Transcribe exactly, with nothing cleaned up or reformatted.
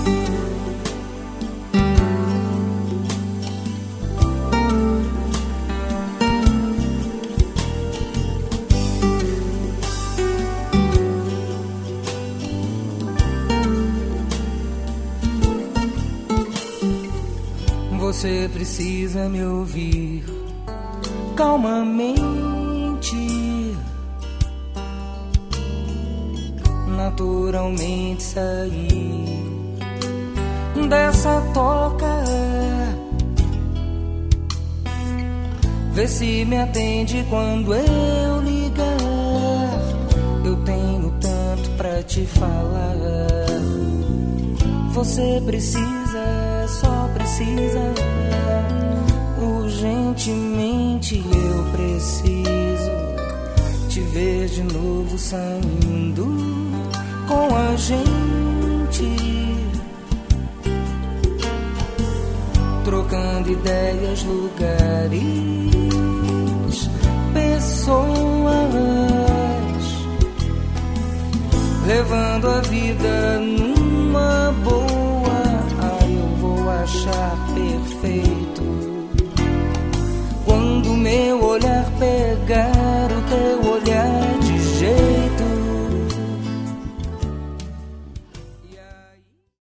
Você precisa me ouvir calmamente, naturalmente sair dessa toca. Vê se me atende quando eu ligar. Eu tenho tanto pra te falar. Você precisa, só precisa. Urgentemente eu preciso te ver de novo saindo com a gente, trocando ideias, lugares, pessoas, levando a vida numa boa. Ai, eu vou achar perfeito quando meu olhar pegar